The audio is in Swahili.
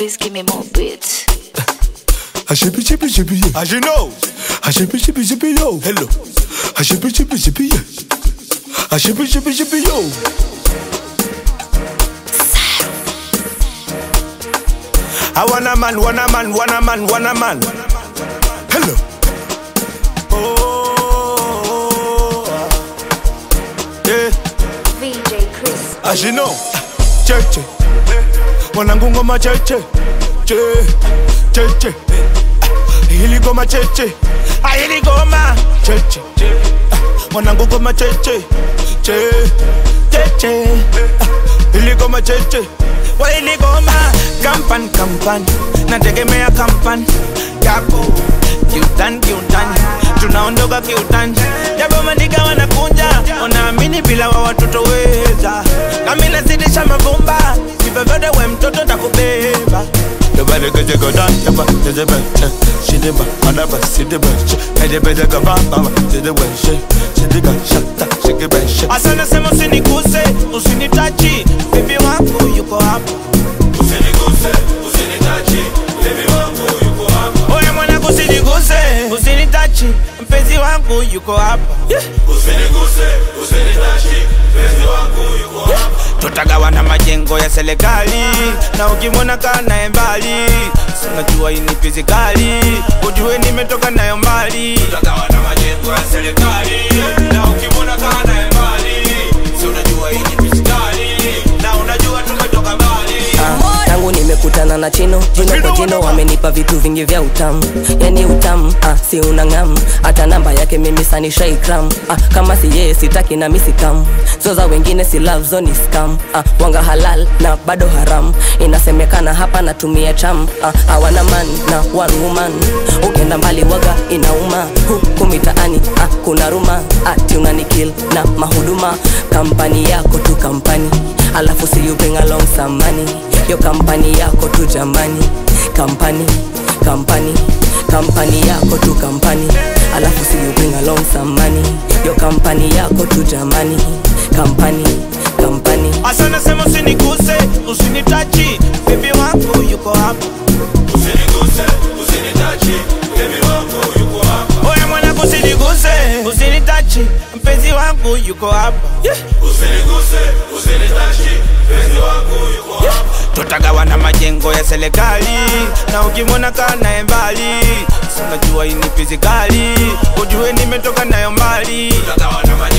Please give me more beats. Shippy, as you know. Shippy, yo. Hello. Shippy, yeah. Shippy, yo. I want a man. Hello. Oh, yeah. VJ Chris. As you know, cheche. Wanangu ngoma cheche. Cheche. Hili goma cheche. Hili goma cheche. Wanangu goma cheche. Cheche. Hili goma cheche. Hili goma kampan. Nategemea kampan. Yapo kiutan. Tunaondoka kiutan. Japo mandiga wanakunja. Wanaamini bila wa watoto weza. Kami nazidisha mavumba. Kivevede we mtoto takubeba. Nobody get to go down, yaba, to the bench. She did my mother, see the bench. I did better go back, to the bench. She did got shut up, she get bench. Asana sema usinikuse, usinitachi. Baby wangu yuko hapo. Usinikuse, usinitachi. Baby wangu yuko hapo. Oye mwanangu usinikuse, usinitachi. Mpenzi wangu yuko hapo. Usinikuse, usinitachi. Mpenzi wangu yuko hapo. Tutagawana majengo ya serikali na ukimwona kana mbali unajua hii ni fizikali ujue nimetoka nayo mbali. Tutagawana majengo ya serikali na ukimwona kana mbali unajua hii ni fizikali na unajua tumetoka mbali. Tangu nimekutana na jino kwa jino wamenipa vitu vingi vya utamu. Yani utamu, si unangam. Hata namba yake mimi sanisha ikram. Kama si yeye sitaki na misi kam. Zoza wengine si love zone is scam. Wanga halal na bado haram. Inasemekana hapa natumia cham. Hawana man na one woman. Ukenda mbali waga inauma. Huku mitaani kuna ruma. Ati unanikill na mahuduma. Kampani yako tu kampani. Alafu see you bring along some money. Yo kampani yako tu jamani. Kampani yako tu kampani. Alafu see you bring along some money. Yo kampani yako tu jamani. Kampani. Asana sema usinikuse, usinitachi. Baby wangu yuko hapo. Usinikuse, usinitachi. Baby wangu yuko hapo. Oye mwanangu usinikuse, usinitachi. Mpenzi wangu yuko hapo. Usinikuse, usinitachi. Mpenzi wangu yuko hapo. Tutagawana majengo ya serikali na ukimwona kana mbali unajua hii ni fizikali ujue nimetoka nayo mbali. Tutagawana